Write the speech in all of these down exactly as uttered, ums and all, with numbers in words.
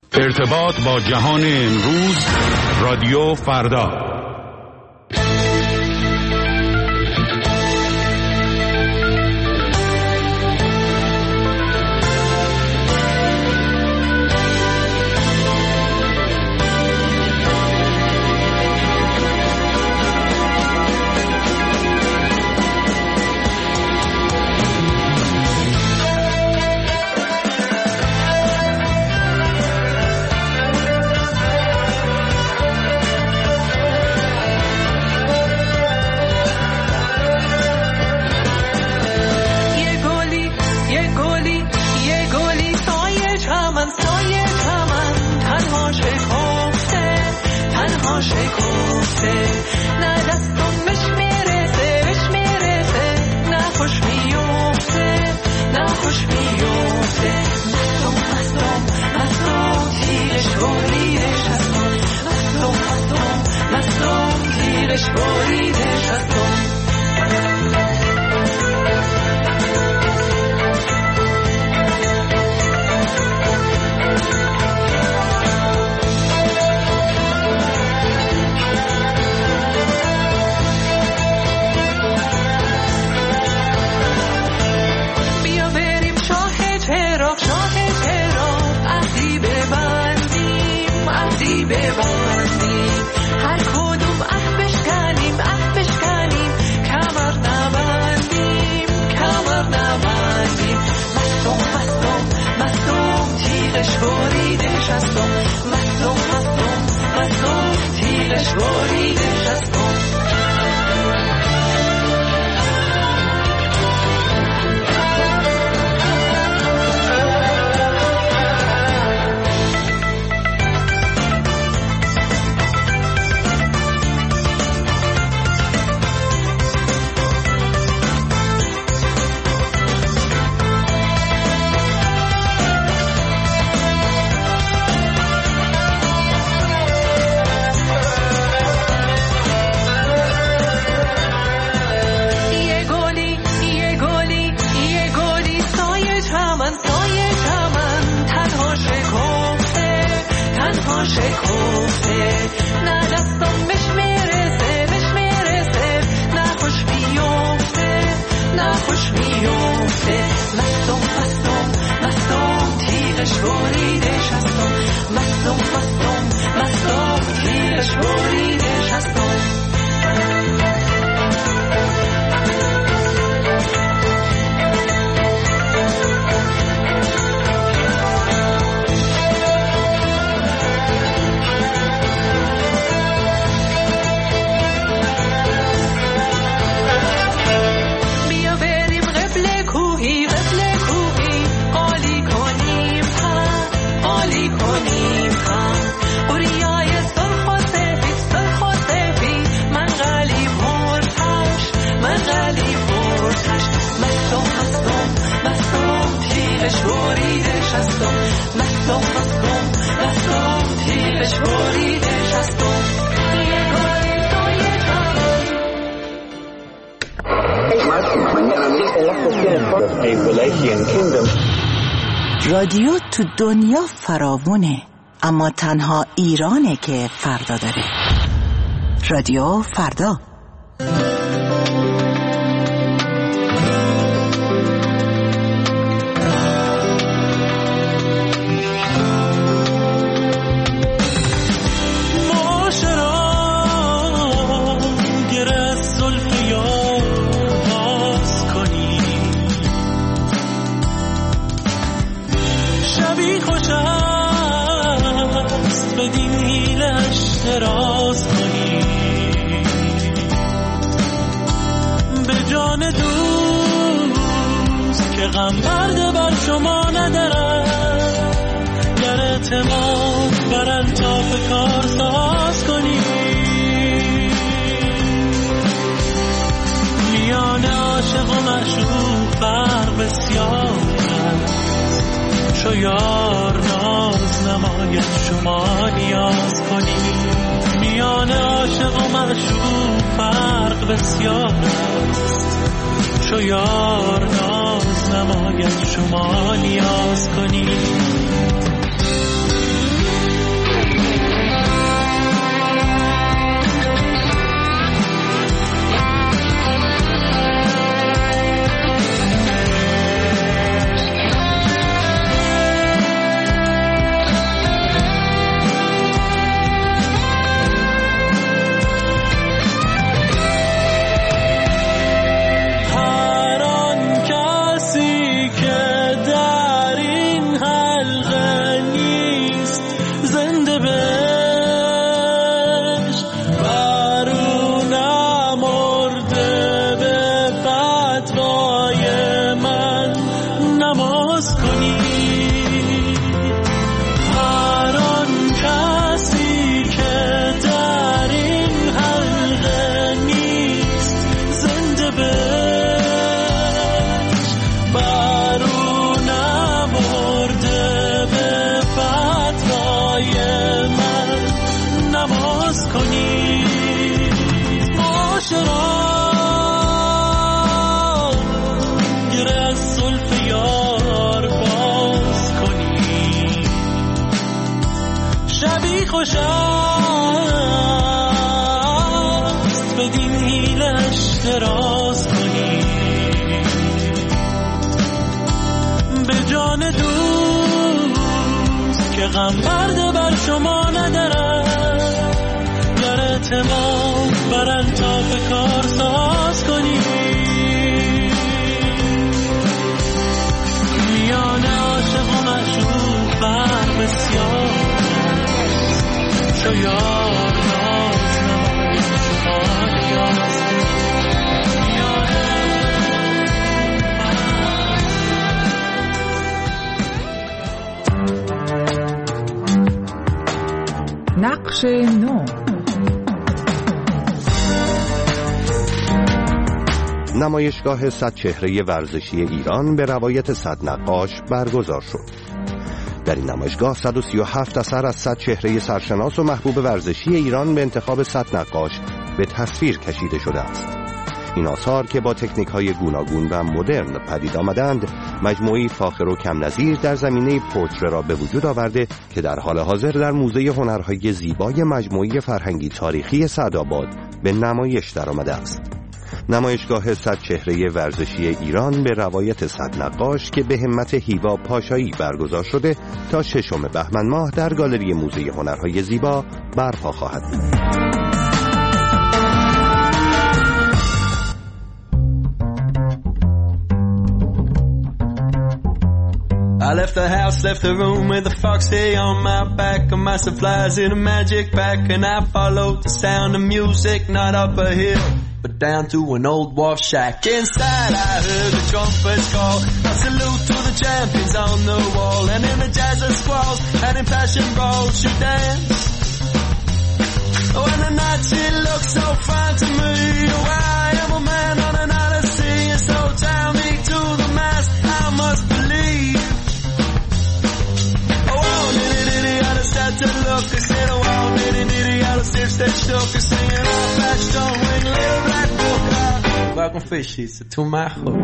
ارتباط با جهان امروز، رادیو فردا. رادیو تو دنیا فراوونه، اما تنها ایرانه که فردا داره. رادیو فردا. غم برده بر شما ندارم، گر اعتماد بر الطاف کار ساز کنی. میان عاشق و معشوق فرق بسیار است، چو یار ناز نماید شما نیاز کنی. میان عاشق و معشوق فرق بسیار است، چو یار ناز نماید شما نیاز کنی. خوش است بدین حیلش دراز کنی، به جان دوست که غم برده بر شما ندارد، در اعتماد برن تا به کار ساز کنی. میان عاشق و معشوق فرق بسیار چو یار ناز نمای شما نیاز. نقش نو. نمایشگاه صد چهره ورزشی ایران به روایت صد نقاش برگزار شد. در این نمایشگاه صد و سی و هفت اثر از صد چهره سرشناس و محبوب ورزشی ایران به انتخاب صد نقاش به تصویر کشیده شده است. این آثار که با تکنیک‌های گوناگون و مدرن پدید آمدند، مجموعی فاخر و کم نظیر در زمینه پورتره را به وجود آورده که در حال حاضر در موزه هنرهای زیبای مجموعی فرهنگی تاریخی سعدآباد به نمایش درآمده است. نمایشگاه صد چهره ورزشی ایران به روایت صد نقاش که به همت هیوا پاشایی برگزار شده تا ششم بهمن ماه در گالری موزه هنرهای زیبا برپا خواهد بود. I left the house, left the room with a foxy on my back and my supplies in a magic pack, and I followed the sound of music, not up a hill but down to an old wharf shack. Inside I heard the trumpets call, a salute to the champions on the wall, and in the jazz of squalls and in passion brawls she danced. Oh, and the night she looked so fine to me. Oh, I am a man on an odyssey, and so tell me to the mass I must believe. Oh, oh, nitty nitty, I just had to look and said, oh, oh, nitty nitty, I just if they shook and singing all that stone ring, little black book. Welcome fishies to my hook.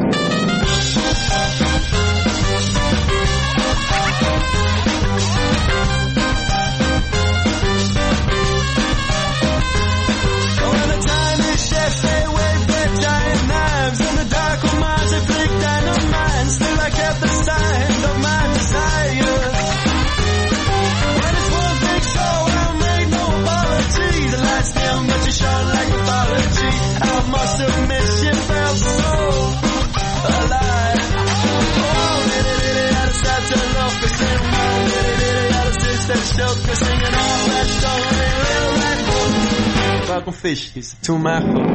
Oh, and the tiny chefs, they wave their giant knives, and the dark old minds, they flick dynamite. Still I kept the signs of my desire. When it's one big show, I made no apology. The lights dim, but you shone like mythology. I must admit she felt so alive. Oh, nitty nitty, I just had to look and sing. Oh, nitty nitty, I just sit there shook and singing all that story, little black book. Welcome fishies to my hook.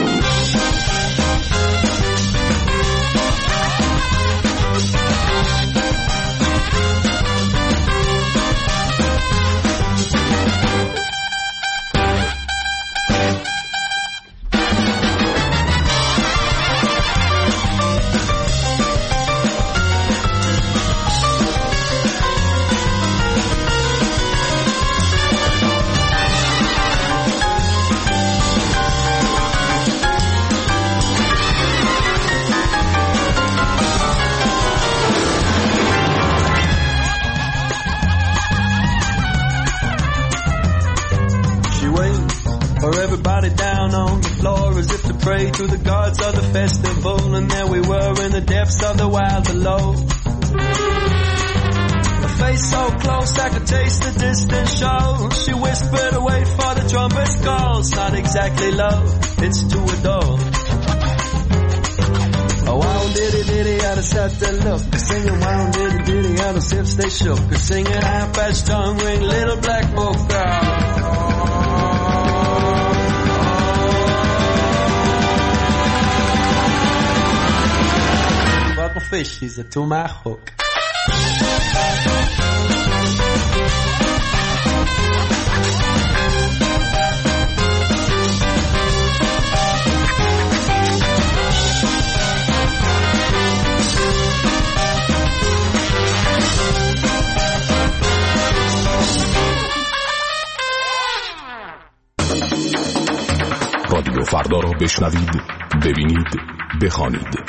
To the gods of the festival, and there we were in the depths of the wild below. A face so close I could taste the distant show. She whispered, wait for the trumpet's call. It's not exactly love, it's to adore. Oh, wow, diddy diddy, I just had to look. Singing wow, diddy diddy, I just hips they shook. Singing half-patched tongue ring, little black book girl. Fishies to my hook. رادیو فردا را بشنوید، ببینید، بخوانید.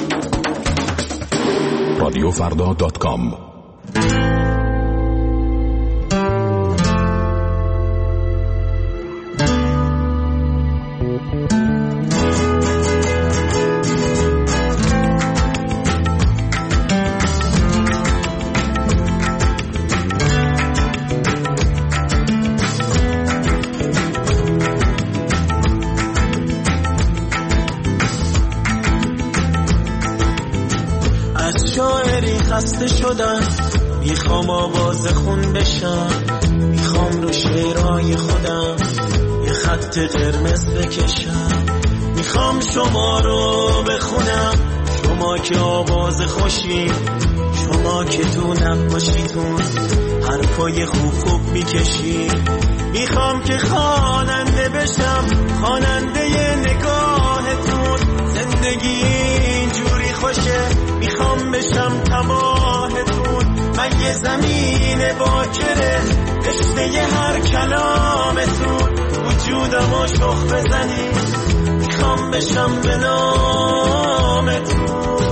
رادیو فردا دات کام. خسته شدم، میخوام آواز خون بشم، میخوام رو شعرهای خودم یه خط قرمز بکشم، میخوام شما رو بخونم، شما که آواز خوشی، شما که تو نقاشیتون حرفای خوب خوب میکشی، میخوام که خواننده بشم، خواننده نگاهتون، زندگی اینجوری خوشه، میخوام بشم تباهتون، من یه زمین باکره رشته هر کلامتون، وجودمو شخ بزنی، میخوام بشم به نامتون.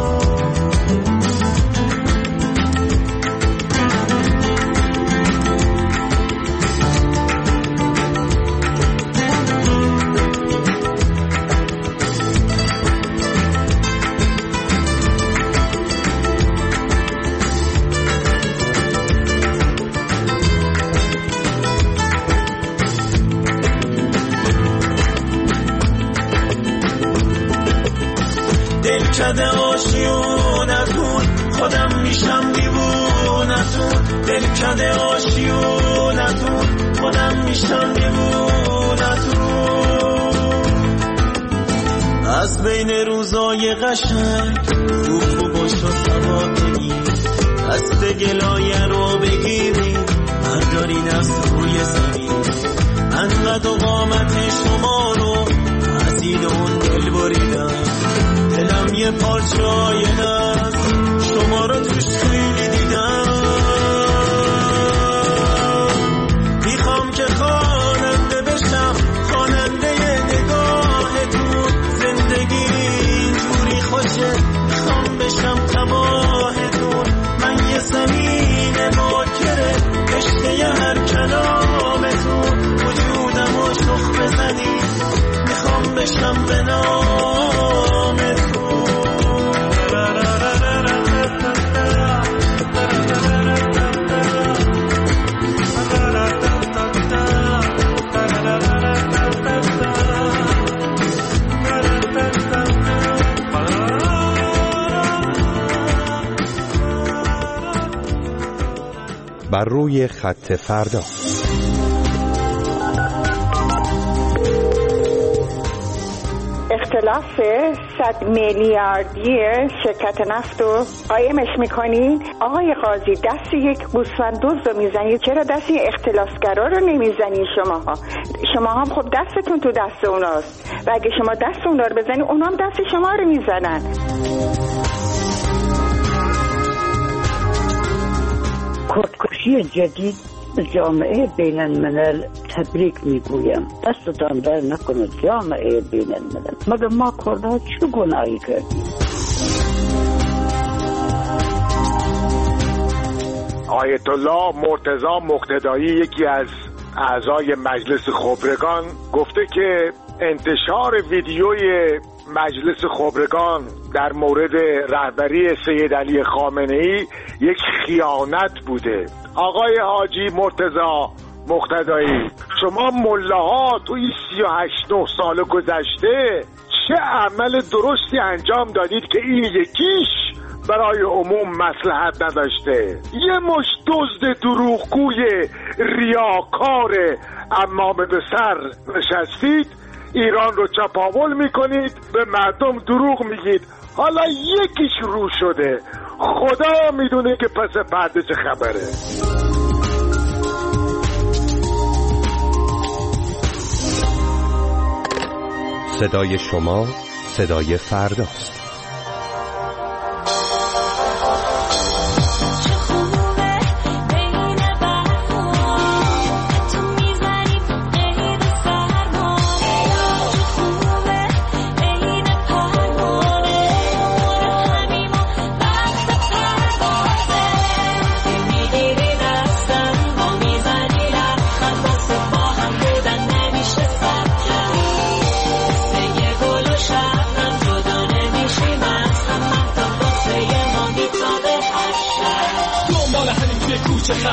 دلکده آشیونتون خودم میشم دیوونتون، دلکده آشیونتون خودم میشم دیوونتون، از بین روزای قشنگ خوب خوب باشو سوا بگیر، دست گلایه رو بگیری بردارین از روی زمین، انقدر قامت شما رو از این اون دل بریدم، دلم یه پارچای هست شما رو توش خیلی دیدم، میخوام که خواننده بشم، خواننده نگاهتون، زندگی اینجوری خوشه، میخوام بشم تباهتون، من یه زمین باکره رشته هر کلامتون، وجودمو شخ بزنی، میخوام بشم به نامتون. بر روی خط فردا. اختلاف صد میلیاردی شرکت نفت رو قایمش میکنین. آقای قاضی دست یک گوسفنددوز رو میزنید، چرا دست یک اختلاسگرا رو نمیزنید؟ شماها شما هم خب دستتون تو دست اوناست و اگه شما دست اونا رو بزنید اونا هم دست شما رو میزنن. کردکشی جدید جامعه بین الملل تبریک میگویم، دستتان در نکنه جامعه بین الملل، مگر ما کردها چه گناهی کردیم؟ آیت الله مرتضی مقتدایی یکی از اعضای مجلس خبرگان گفته که انتشار ویدیوی مجلس خبرگان در مورد رهبری سید علی خامنه‌ای یک خیانت بوده. آقای حاجی مرتضی مقتدایی، شما ملاها توی سی و هشت نه سال گذشته چه عمل درستی انجام دادید که این یکیش برای عموم مصلحت نداشته؟ یه مش دزد دروغگوی ریاکار امامه به سر نشستید، ایران رو چپاول میکنید، به مردم دروغ میگید، حالا یکیش رو شده، خدا میدونه که پس پرده چه خبره. صدای شما صدای فرداست.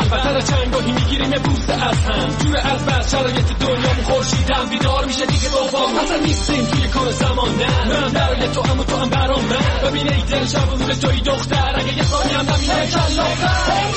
البته چنگاهی میگیریم بوسه از هم جور از بس شرایط دنیا خورشیدم بیدار میشه دیگه دوبام اصلا نیستیم توی کار زمان نه من برای تو اما تو هم برام من ببین ای دل شب و روز توی دختر اگه یه ثانی هم نبینه کلافتر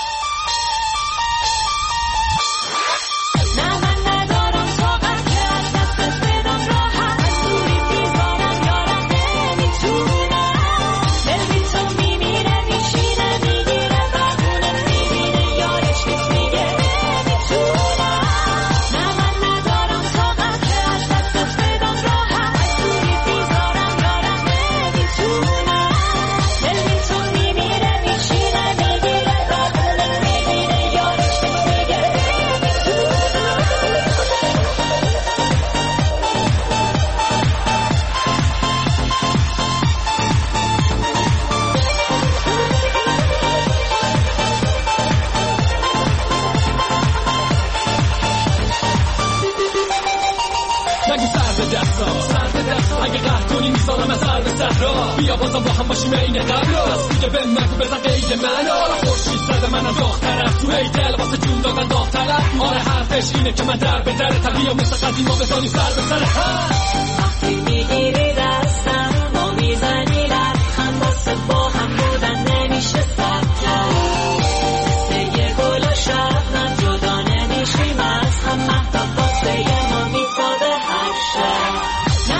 بیا بازم با هم باشیم این قبل از دیگه به مگو بزن قید من آره خورشید زده منم داغ طرف تو ای دل واسه جون دادن داغ طلب آره حرفش اینه که من در به در طبیعه مثل قدیما بزنی سر به سر هم وقتی میگیری دستم ما میزنی لبخند واسه با هم بودن نمیشه سب کرد مثل یه گل و شبنم جدا نمیشیم از هم مهتاب واسه ما میساده هر شب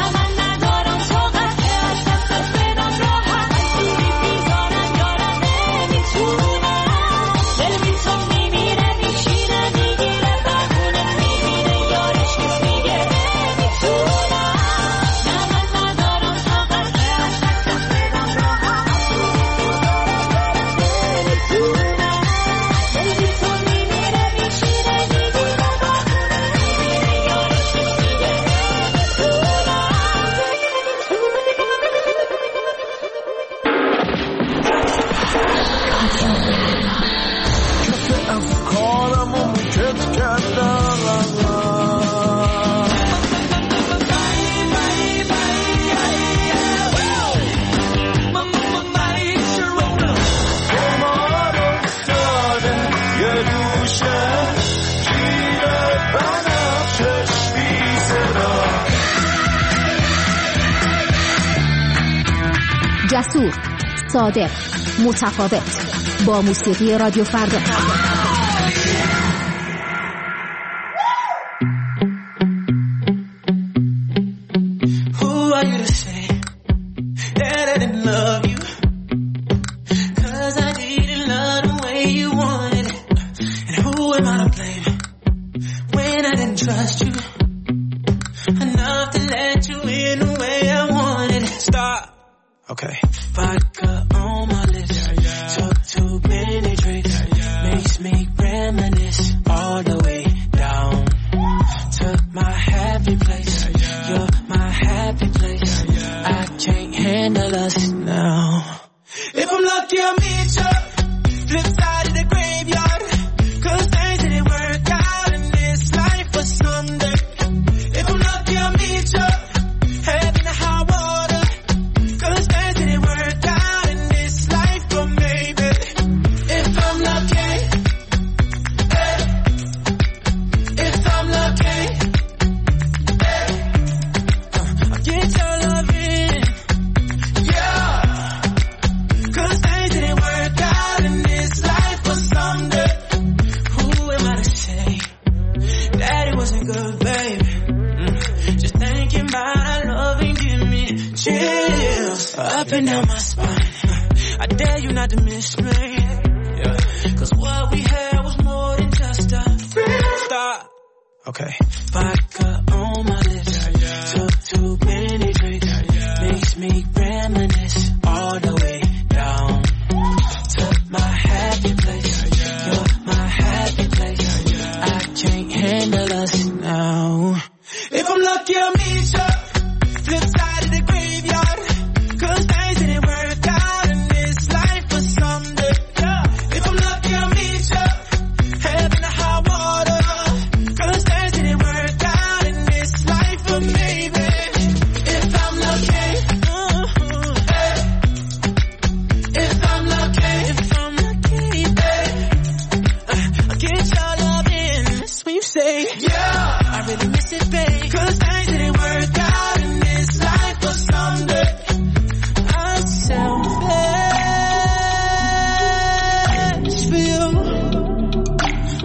جسور، صادق، متفاوت با موسیقی رادیو فردا.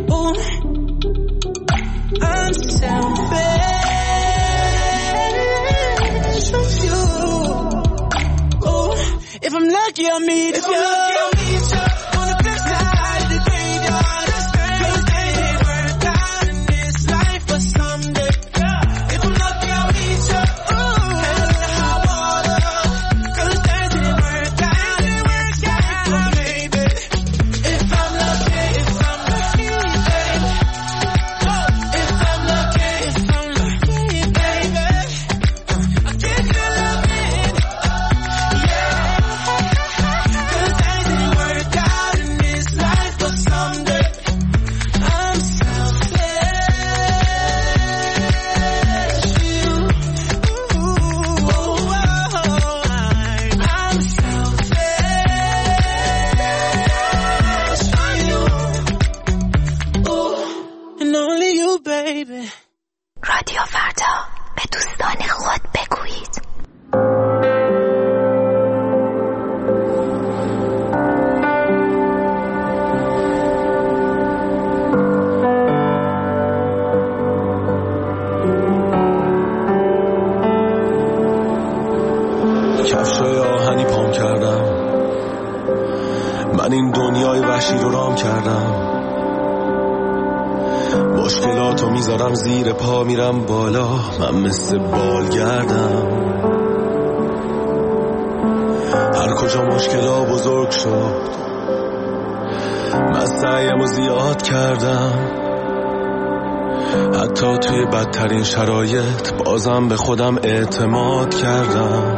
I'm selfish with you. Ooh, if I'm lucky, I'll meet if you. If I'm lucky, I'll meet you on the flip side of the graveyard. Cause they didn't work out in this life, but someday. If I'm lucky, I'll meet you. Ooh, hell in the hot water. Cause they didn't work out, didn't work out, but maybe. If I'm lucky, if I'm lucky, baby. If I'm lucky, if I'm lucky, baby. I'll give you loving, yeah. Cause they didn't work out in this life, but someday. I'm selfish, you. Ooh, I'm selfish for you. Ooh, and only you, baby. رادیو فردا، به دوستان خود بگویید. کفشای آهنی پام کردم، من این دنیای وحشی رو رام کردم. مشکلاتو میذارم زیر پا، میرم بالا، من مثل بالگردم. هر کجا مشکلا بزرگ شد، من سعیمو زیاد کردم. حتی توی بدترین شرایط بازم به خودم اعتماد کردم.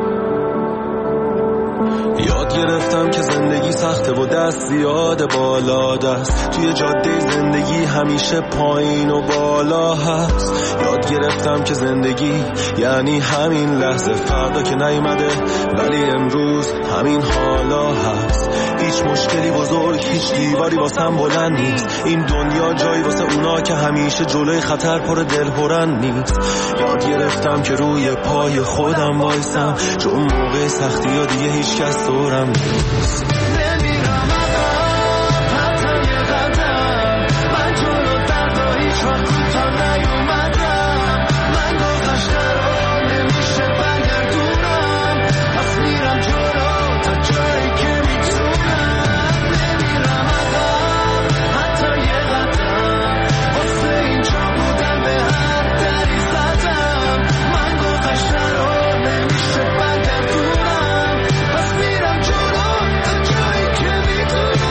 یاد گرفتم که زندگی سخته و دست زیاد بالا دست، توی جاده زندگی همیشه پایین و بالا هست. یاد گرفتم که زندگی یعنی همین لحظه، فردا که نیومده ولی امروز همین حالا هست. هیچ مشکلی بزرگ، هیچ دیواری واسم بلند نیست. این دنیا جایی واسه اونا که همیشه جلوی خطر پر دلهرن نیست. یاد گرفتم که روی پای خودم وایسم، چون موقع سختی ها دیگه هیچ کس دورم نیست. نمیرم عقب حتی یه قدم، من جلو دردا هیچ وقت کوتاه نیومدم. من گذشته رو نمیشه برگردونم، پس میرم جلو تا جایی که میتونم. نمیرم عقب حتی یه قدم، واسه اینجا بودم به هر دری زدم. من گذشته رو نمیشه برگردونم، پس میرم جلو تا جایی که میتونم.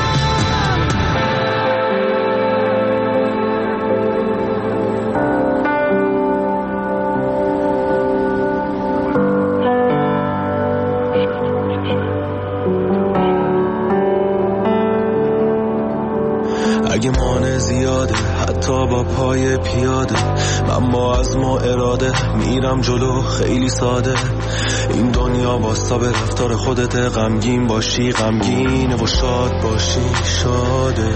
اگه مانع زیاده حتی با پای پیاده، من با عزم و اراده میرم جلو خیلی ساده. این دنیا واستا به رفتار خودت، غمگین باشی غمگینه و شاد باشی شاده.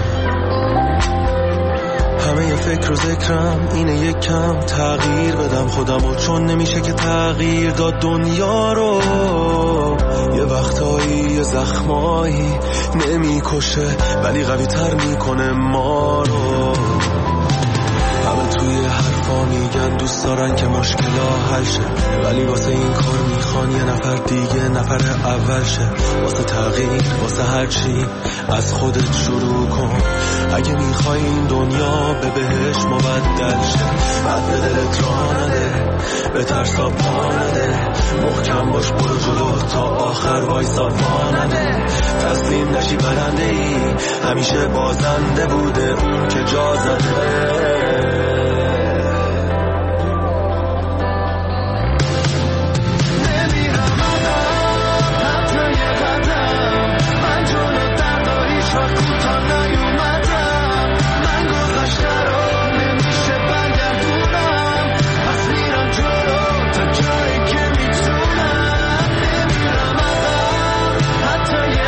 همه یه فکر و ذکرم اینه یک کم تغییر بدم خودمو، چون نمیشه که تغییر داد دنیا رو. یه وقتایی یه زخمایی نمیکشه ولی قوی تر میکنه ما رو. همه توی حرفا میگن دوست دارن که مشکلا حل شه، ولی واسه این کار میخوان یه نفر دیگه نفر اول شه. واسه تغییر واسه هر چی از خودت شروع کن. اگه میخوای این دنیا به بهش مبدل شه، بعد به دلت راه نده، به ترسا پا نده. محکم باش برو جلو تا آخر وایسا پا نده. تسلیم نشی برنده ای، همیشه بازنده بوده اون که جا زده.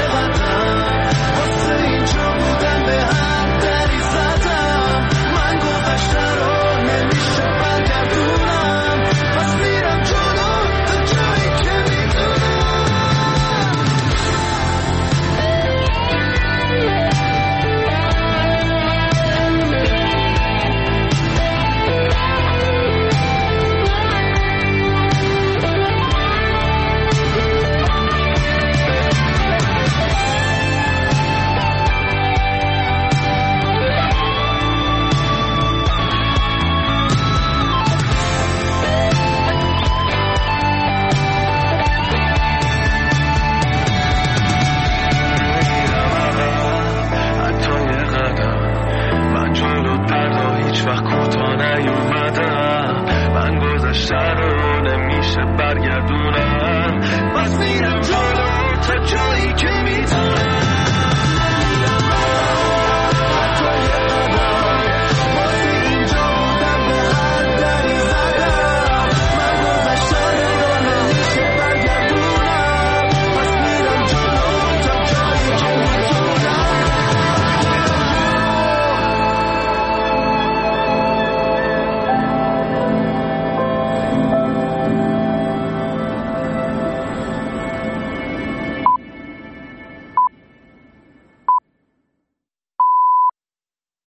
من نیومدم، من گذشته رو نمیشه برگردونم، پس میرم جلو تا جایی که میتونم.